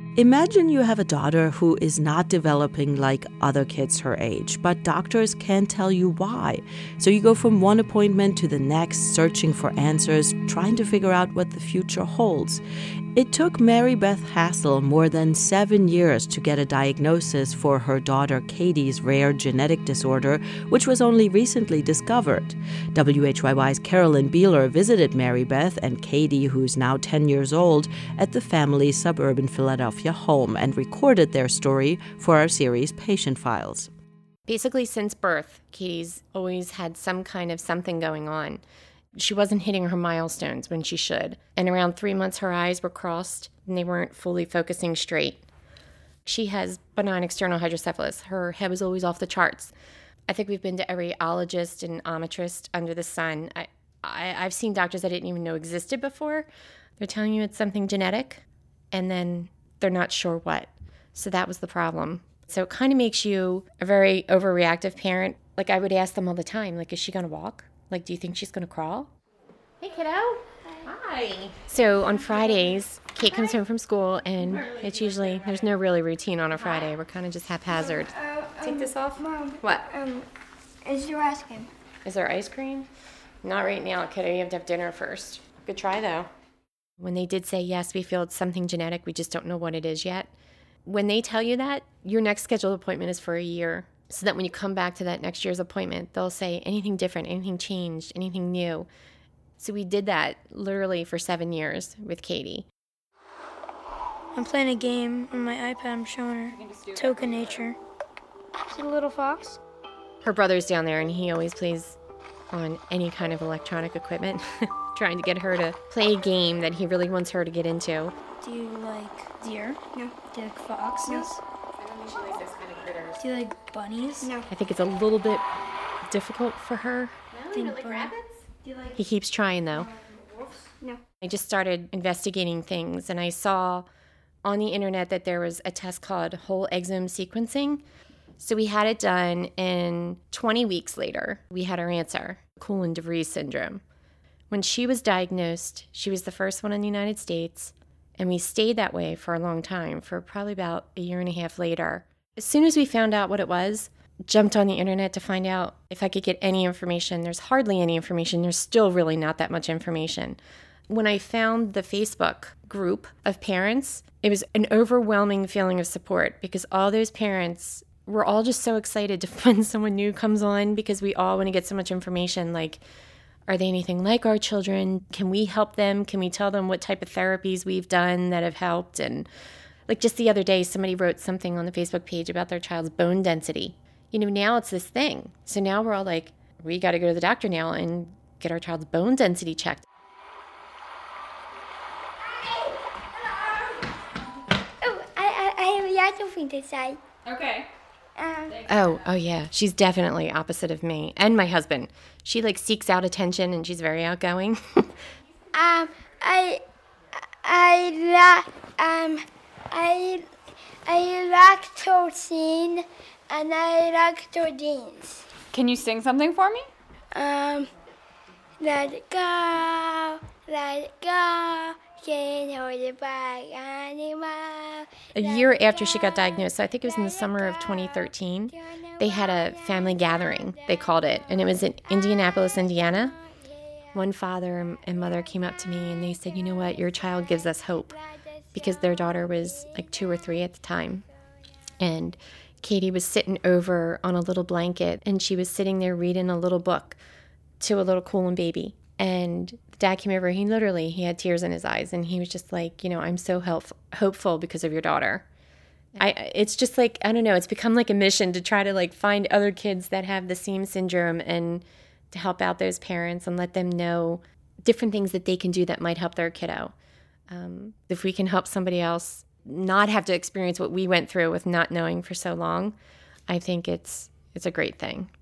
Imagine you have a daughter who is not developing like other kids her age, but doctors can't tell you why. So you go from one appointment to the next, searching for answers, trying to figure out what the future holds. It took Mary Beth Hassel more than 7 years to get a diagnosis for her daughter Katie's rare genetic disorder, which was only recently discovered. WHYY's Carolyn Beeler visited Mary Beth and Katie, who's now 10 years old, at the family's suburban Philadelphia home and recorded their story for our series Patient Files. Basically, since birth, Katie's always had some kind of something going on. She wasn't hitting her milestones when she should. And around 3 months, her eyes were crossed and they weren't fully focusing straight. She has benign external hydrocephalus. Her head was always off the charts. I think we've been to every ologist and optometrist under the sun. I've seen doctors I didn't even know existed before. They're telling you it's something genetic, and then they're not sure what. So that was the problem. So it kind of makes you a very overreactive parent. Like, I would ask them all the time, like, is she going to walk? Like, do you think she's going to crawl? Hey, kiddo. Hi. So on Fridays, Kate comes home from school, and it's usually, there's no really routine on a Friday. We're kind of just haphazard. Take this off? Mom. What? Is there ice cream? Is there ice cream? Not right now, kiddo. You have to have dinner first. Good try, though. When they did say, yes, we feel it's something genetic, we just don't know what it is yet. When they tell you that, your next scheduled appointment is for a year. So that when you come back to that next year's appointment, they'll say anything different, anything changed, anything new. So we did that literally for 7 years with Katie. I'm playing a game on my iPad. I'm showing her Token Nature. See the little fox? Her brother's down there, and he always plays on any kind of electronic equipment, trying to get her to play a game that he really wants her to get into. Do you like deer? No. Do you like foxes? I don't think she likes those kind of critters. Do you like bunnies? No. I think it's a little bit difficult for her. No, you don't like rabbits? Do you like He keeps trying, though. wolves? No. I just started investigating things, and I saw on the internet that there was a test called whole exome sequencing. So we had it done, and 20 weeks later, we had our answer, Coulon-de Vries syndrome. When she was diagnosed, she was the first one in the United States, and we stayed that way for a long time, for probably about a year and a half later. As soon as we found out what it was, jumped on the internet to find out if I could get any information. There's hardly any information. There's still really not that much information. When I found the Facebook group of parents, it was an overwhelming feeling of support because all those parents were all just so excited to when someone new comes on because we all want to get so much information, like, are they anything like our children? Can we help them? Can we tell them what type of therapies we've done that have helped? And like just the other day, somebody wrote something on the Facebook page about their child's bone density. You know, now it's this thing. So now we're all like, we got to go to the doctor now and get our child's bone density checked. Oh, I have a lot of things to say. Okay. Oh yeah. She's definitely opposite of me and my husband. She like seeks out attention and she's very outgoing. I like Tolkien and I like Jordines. Can you sing something for me? Let it go, can't hold it back anymore. A year after she got diagnosed, so I think it was in the summer of 2013, they had a family gathering, they called it, and it was in Indianapolis, Indiana. One father and mother came up to me and they said, you know what, your child gives us hope, because their daughter was like 2 or 3 at the time. And Katie was sitting over on a little blanket and she was sitting there reading a little book to a little Coulon baby. And the dad came over, he had tears in his eyes and he was just like, you know, I'm so hopeful because of your daughter. It's just like, I don't know, it's become like a mission to try to like find other kids that have the same syndrome and to help out those parents and let them know different things that they can do that might help their kiddo. If we can help somebody else not have to experience what we went through with not knowing for so long, I think it's a great thing.